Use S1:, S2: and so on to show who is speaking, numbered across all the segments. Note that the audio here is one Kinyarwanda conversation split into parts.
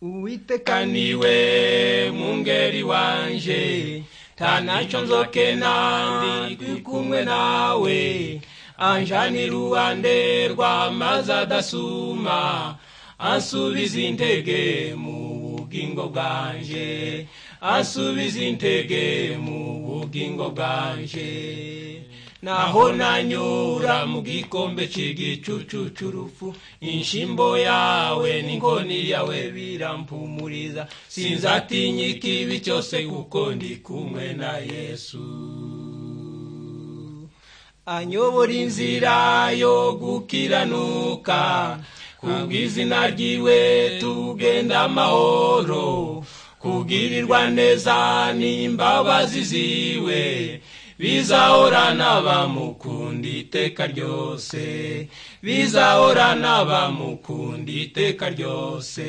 S1: Uwiteka niwe mungeri wanje, ntanaco nzokena ndi kumwe nawe. Anjana iruhande rw'amazi adasuma, ansubiza intege mu bugingo bwanje, ansubiza intege mu bugingo bwanje. Naho nanyura mu gikombe c'igicucu c'urupfu, inshimbo yawe n'inkoni yawe birampumuriza. Sinzatinya ikibi cyose kuko ndi kumwe na Yesu. Anyobora inzira yo gukiranuka, kubw'izina ryiwe tugenda amahoro. Kugirirwa neza n'imbabazi ziwe, bizahorana bamukunda iteka ryose, bizahorana bamukunda iteka ryose.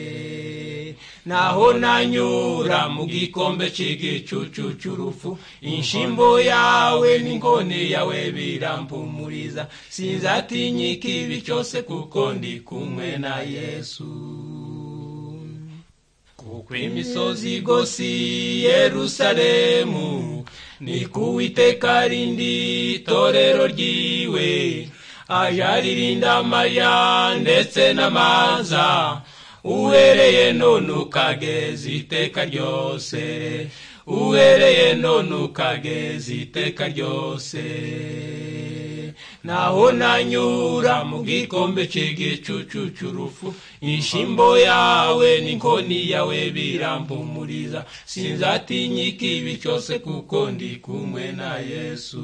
S1: Naho nanyura mu gikombe c'igicucu c'urupfu, inshimbo yawe n'inkoni yawe birampumuriza. Sinzatinya ikibi cyose kuko ndi kumwe na Yesu. Kuko imisozi igose Yerusalemu, ni kuwiteka rindi itorero ryiwe. Aja ririnda amaya ndetse n'amaza, uhereye none ukageza iteka ryose, uhereye none ukageza iteka ryose. Naho nanyura mu gikombe c'igicucu c'urupfu, inshimbo yawe n'inkoni yawe birampumuriza. Sinzatinya ikibi cyose kuko ndi kumwe na Yesu.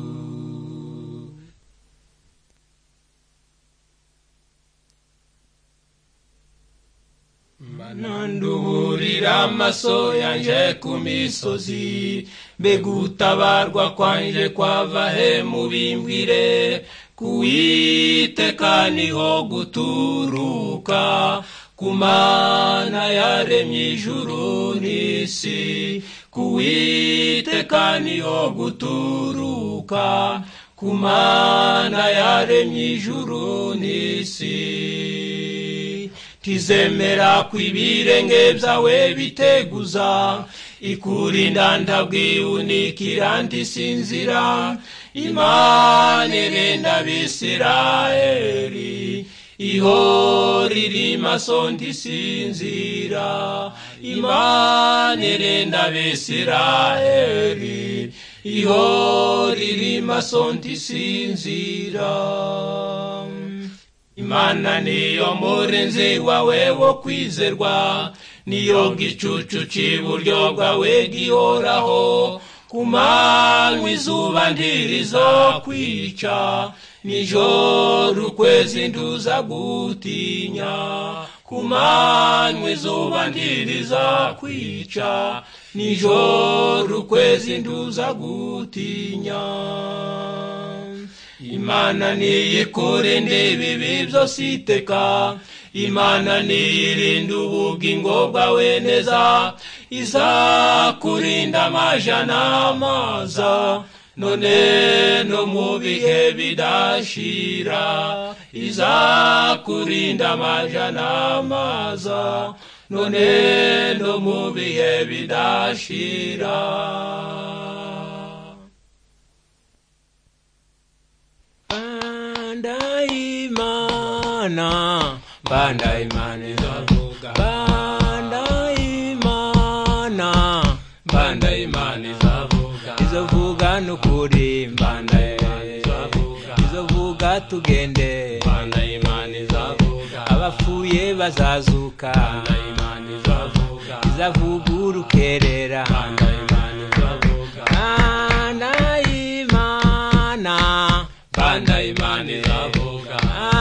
S1: Nanduburira amaso yanje ku misozi, mbega utabarwa kwanje kwava he mubimbwire. Kuwiteka niho guturuka, ku Mana yaremye ijuru n'isi. Kuwiteka niho guturuka, ku Mana yaremye ijuru n'isi. Tizemera kw'ibirenge byawe biteguza, ikurinda ndabwiunikira ntisinzira. Imana irinda Abisirayeli, ihora iri maso ntisinzira. Imana irinda Abisirayeli, ihora iri maso ntisinzira. Imana niyo murinzi wawe wo kwizerwa, niyo gicucu c'iburyo bwawe gihoraho. Ku manywa izuba ntirizakwica, nijoro ukwezi ntuzagutinya. Ku manywa izuba ntirizakwica, nijoro ukwezi ntuzagutinya. Imana niyikurinde ibibi byose iteka, Imana niyirinda ubugingo bwawe neza. Izakurinda amaja n'amaza, none no mu bihe bidashira. Izakurinda amaja n'amaza, none no mu bihe bidashira. Banda imana izavuga, banda imana, banda imana izavuga, izovuga n'ukuri. Banda imana izavuga, izovuga tugende. Banda imana izavuga, abapfuye bazazuka. Banda imana izavuga, izavuga urukerera. Banda imana izavuga, banda imana, banda imana izavuga,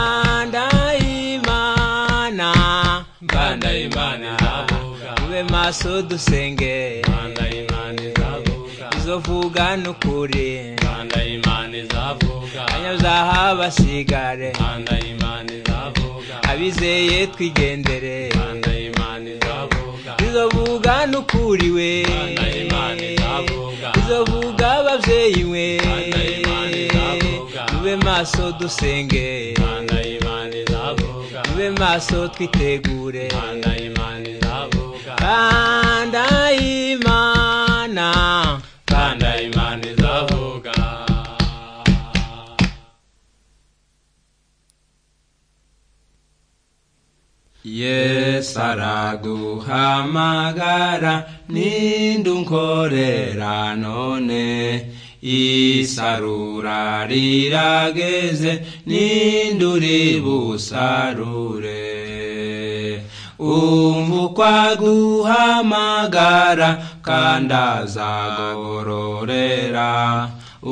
S1: banda imana izavuga. Ube maso dusenge, banda imana izavuga, izovuga n'ukuri. Banda imana izavuga, abanyabyaha basigare. Banda imana izavuga, abizeye twigendere. Banda imana izavuga, izovuga n'ukuri we. Banda imana izavuga, izovuga ababyeyi we. Banda imana izavuga, ube maso dusenge. Banda imana izavuga, ube maso twitegure. Banda imana izavuga. kanda imana izavuga. Yesu araguhamagara nindunkorera none, isarura rirageze ninduri busarure. Umva guhamagara kandi azagororera,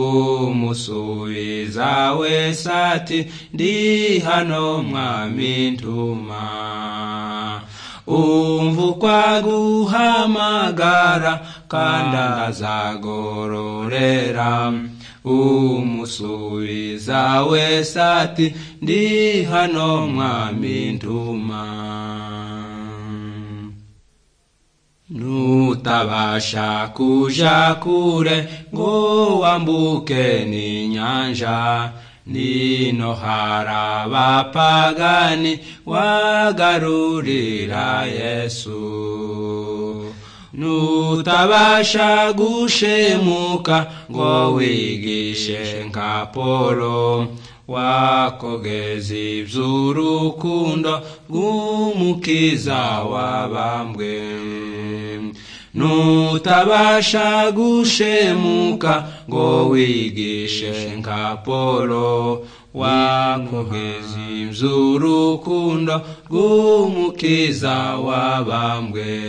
S1: umusubiza wese ati ndi hano mwami ntuma. Umva guhamagara kandi azagororera, umusubiza wese ati ndi hano mwami ntuma. Nutabasha kuja kure ngo wambuke n'inyanja, nino harabapagani wagarurira Yesu. Nutabasha gushemuka ngo wigishe nka Polo, wakogeza ivy'urukundo rw'umukiza wabambwe. Nutabasha gushemuka ngo wigishe nka Polo, wakogeza ivy'urukundo rw'umukiza wabambwe.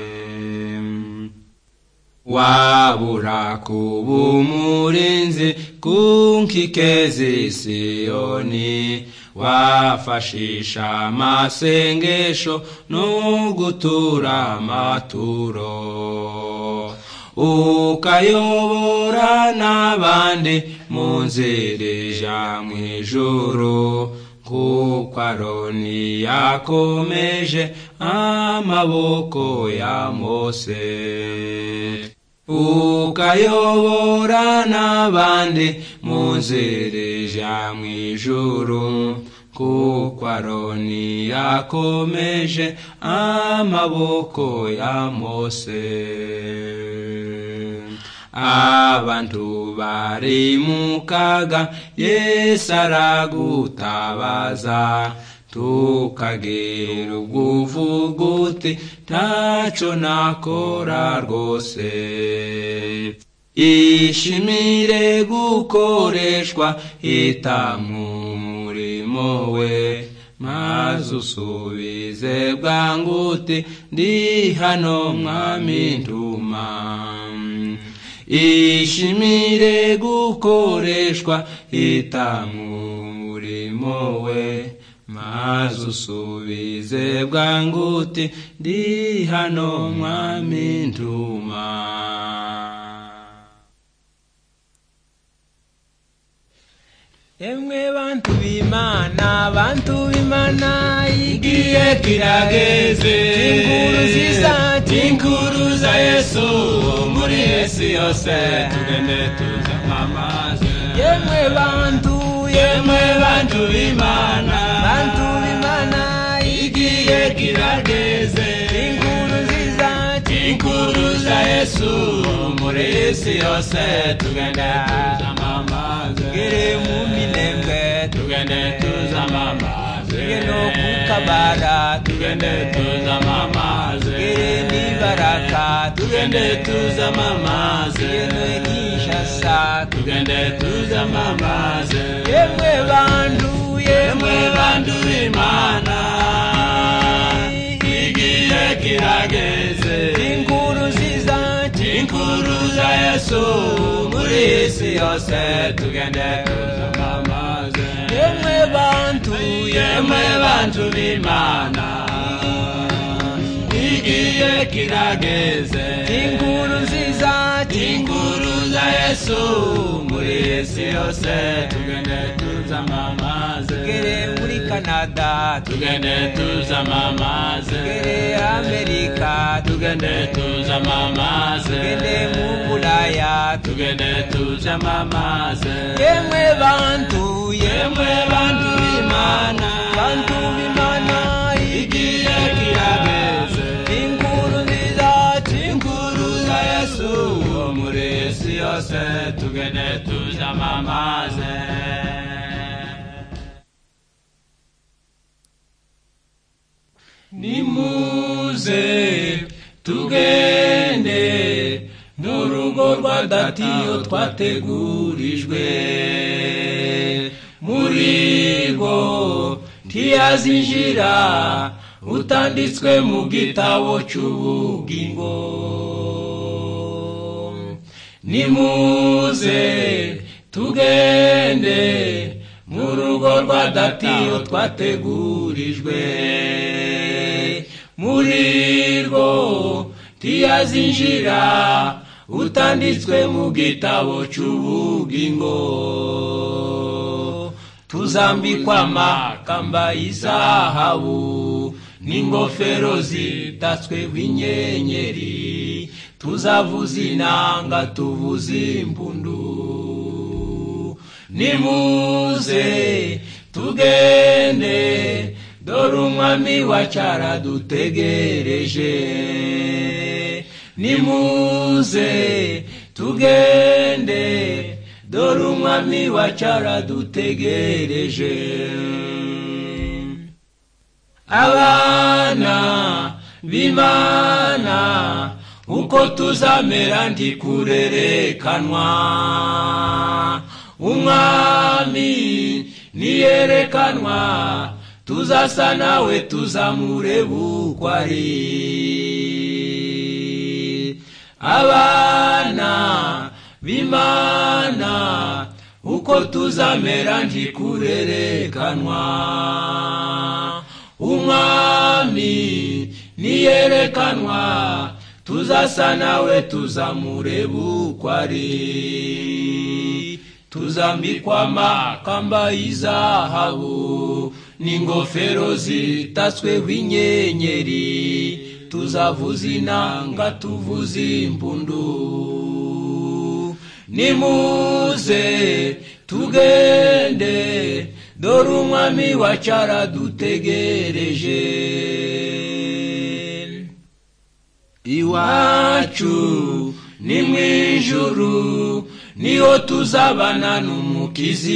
S1: Wabura kuba umurinzi ku nkike z'i Siyoni, wafashisha amasengesho no gutura amaturo, ukayobora n'abandi mu nzira ija mw'ijuru, kuko Aroni yakomeje amaboko ya Mose. Ukayobora n'abandi mu nzira ija mw'ijuru, kuko Aroni yakomeje amaboko ya Mose. Abantu bari mu kaga Yesu aragutabaza, tukagira ubwuvuga uti ntaco nakora rwose. Ishimire gukoreshwa hitamwo umurimo we, maze usubize bwangu uti ndi hano mwami ntuma. Ishimire gukoreshwa hitamwo umurimo we, maze usubize bwangu uti ndi hano mwami ntuma. Emwe bantu b'Imana, igihe kirageze inkuru za Yesu muri isi yose, tugende tuzamamaze. Yemwe bantu b'Imana, igihe kirageze inkuru za Yesu muri isi yose, tugende tuzamamaze. Gere mu minembwe, tugende tuzamamaze. Gere no kukabara, tugende tuzamamaze. Gere nibaraka, tugende tuzamamaze. Gere no Kinshasa, tugende tuzamamaze. Yemwe bantu b'Imana, igihe kirageze inkuru za Yesu muri isi yose, tugende tuzamamaze. Yemwe bantu b'Imana, igihe kirageze inkuru za Yesu muri isi yose, tugende tuzamamaze. Gere muri Canada, tugende tuzamamaze. Gere Amerika, tugende tuzamamaze. Gere mu Bulaya, tugende tuzamamaze. Yemwe bantu b'Imana, igihe kirageze inkuru tuzamamaze. Nimuze tugende n'urugo rwa Datiyo twategurijwe, muri rwo ntiyazinjira utanditswe mu gitabo cy'ubugingo. Nimuze tugende mu rugo rwa Datiyo twategurijwe, muri rwo ntiyazinjira utanditswe mu gitabo cy'ubugingo. Tuzambikwa amakamba y'izahabu n'ingofero zitatsweho inyenyeri, tuzavuza inanga tuvuza impundu. Nimuze tugende dore umwami wacu aradutegereje. Nimuze tugende dore umwami wacu aradutegereje. Abana b'Imana uko tuzamera ntikurerekanwa, umwami niyerekanwa tuzasa nawe tuzamureba uko ari. Abana b'Imana uko tuzamera ntikurerekanwa, umwami niyerekanwa tuzasa nawe tuzamureba uko ari. Tuzambikwa amakamba y'izahabu n'ingofero zitatsweho inyenyeri, tuzavuza inanga tuvuza impundu. Nimuze tugende dore umwami wacu aradutegereje. Iwacu ni mu ijuru niho tuzabana n'Umukiza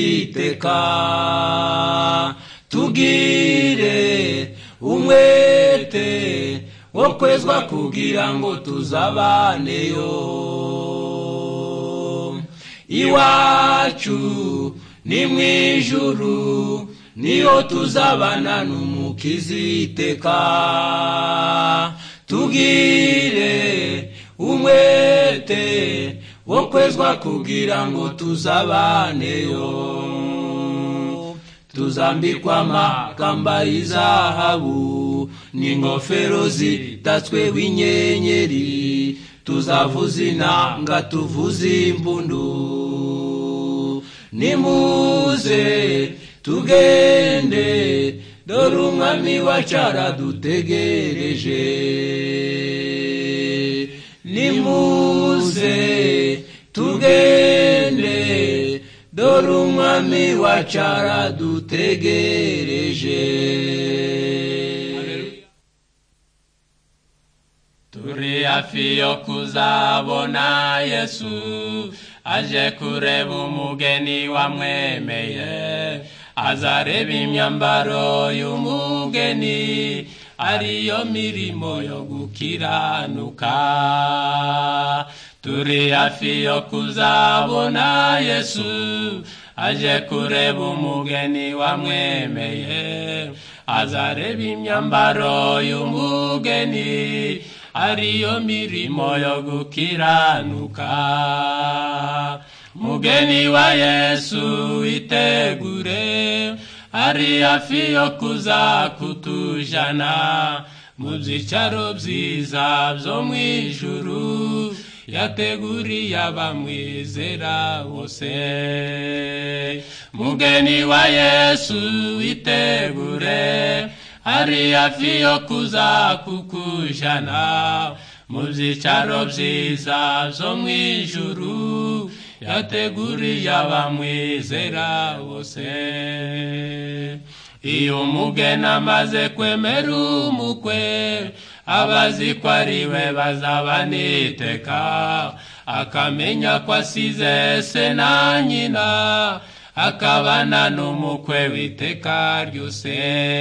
S1: iteka. Tugire umwete wo kwezwa kugira ngo tuzabaneyo. Iwacu ni mu ijuru niho tuzabana n'Umukiza iteka. Tugire umwete wo kwezwa kugira ngo tuzabaneyo. Tuzambikwa amakamba y'izahabu n'ingofero zitatsweho inyenyeri, tuzavuza inanga tuvuza impundu. Nimuze tugende dore umwami wacu aradutegereje. Nimuze tugende dore umwami wacu aradutegereje. Turi hafi yo kuzabona Yesu aje kureba umugeni wamwemeye. Azareba imyambaro y'umugeni ariyo mirimo yo gukiranuka. Turi hafi yo kuzabona Yesu aje kureba umugeni wamwemeye. Azareba imyambaro y'umugeni ariyo mirimo yo gukiranuka. Mugeni wa Yesu itegure, ari hafi yo kuza kutujana mu byicaro byiza byo mu ijuru. Yateguriye abamwizera bose. Mugeni wa Yesu itegure, ari hafi yo kuza kukujana mu byicaro byiza byo mu ijuru. Yateguriye abamwizera bose. Iyo umugeni amaze kwemera umukwe, abazi ko ari we bazabana iteka.
S2: akamenya ko asize se na nyina akabana n'umukwe w'iteka ryose.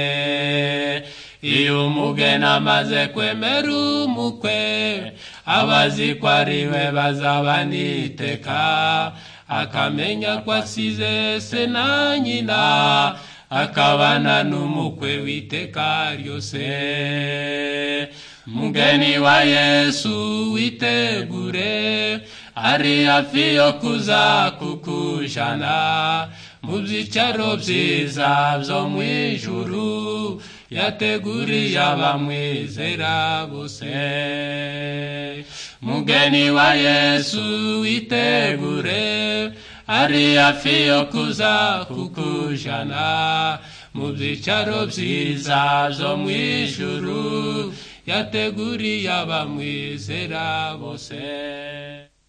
S2: Iyo umugeni amaze kwemera umukwe abazi ko ari we bazabana iteka, akamenya ko asize se na nyina akabana n'umukwe w'iteka ryose. Mugeni wa Yesu witegure, ari hafi yo kuza kukujana mu byicaro byiza byo mu ijuru yateguriye abamwizera bose. Mugeni wa Yesu witegure, ari hafi yo kuza kukujana mu byicaro byiza byo mu ijuru yateguriye abamwizera bose.